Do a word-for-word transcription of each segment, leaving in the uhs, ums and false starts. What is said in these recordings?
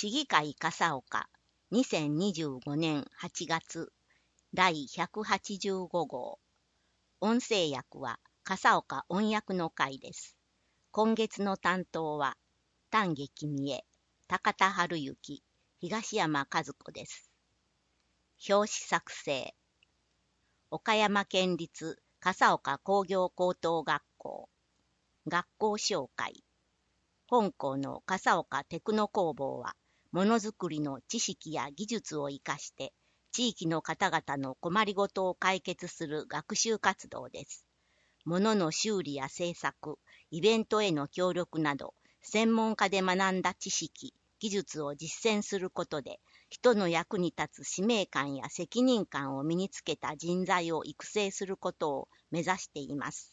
市議会笠岡にせんにじゅうごねんはちがつだいひゃくはちじゅうごごう。音声訳は笠岡音訳の会です。今月の担当は丹下君江、高田春之、東山和子です。表紙作成岡山県立笠岡工業高等学校学校紹介。本校の笠岡テクノ工房はものづくりの知識や技術を生かして地域の方々の困りごとを解決する学習活動です。ものの修理や製作、イベントへの協力など専門家で学んだ知識、技術を実践することで人の役に立つ使命感や責任感を身につけた人材を育成することを目指しています。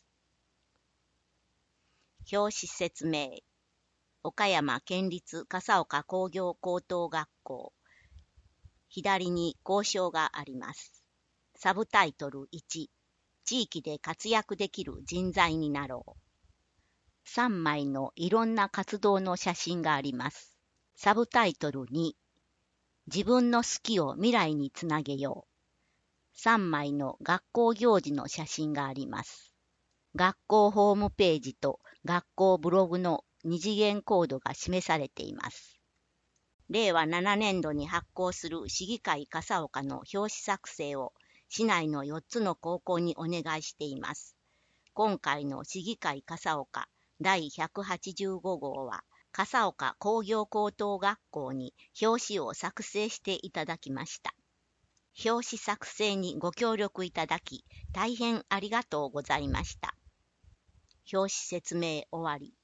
表紙説明岡山県立笠岡工業高等学校。左に校章があります。サブタイトルいち、地域で活躍できる人材になろう。さんまいのいろんな活動の写真があります。サブタイトルに、自分の好きを未来につなげよう。さんまいの学校行事の写真があります。学校ホームページと学校ブログの二次元コードが示されています。れいわななねんどに発行する市議会笠岡の表紙作成を市内のよっつの高校にお願いしています。今回の市議会笠岡だいひゃくはちじゅうごごうは笠岡工業高等学校に表紙を作成していただきました。表紙作成にご協力いただき大変ありがとうございました。表紙説明終わり。